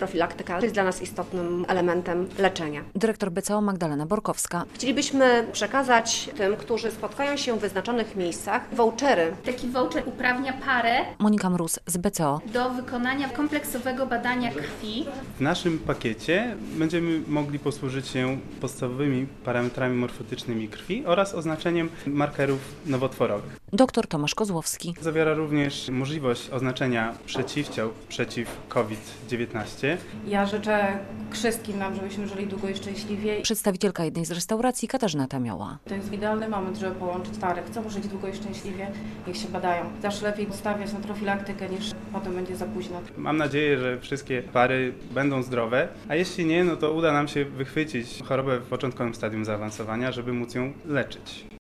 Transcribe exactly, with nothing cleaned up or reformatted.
profilaktyka jest dla nas istotnym elementem leczenia. Dyrektor B C O Magdalena Borkowska. Chcielibyśmy przekazać tym, którzy spotkają się w wyznaczonych miejscach, vouchery. Taki voucher uprawnia parę Monika Mróz z B C O. do wykonania kompleksowego badania krwi. W naszym pakiecie będziemy mogli posłużyć się podstawowymi parametrami morfotycznymi krwi oraz oznaczeniem markerów nowotworowych. Doktor Tomasz Kozłowski. Zawiera również możliwość oznaczenia przeciwciał przeciw COVID dziewiętnaście. Ja życzę wszystkim nam, żebyśmy żyli długo i szczęśliwie. Przedstawicielka jednej z restauracji Katarzyna Tamioła. To jest idealny moment, żeby połączyć pary. Chcą żyć długo i szczęśliwie, niech się badają. Zawsze lepiej stawiać na profilaktykę, niż potem będzie za późno. Mam nadzieję, że wszystkie pary będą zdrowe, a jeśli nie, no to uda nam się wychwycić chorobę w początkowym stadium zaawansowania, żeby móc ją leczyć.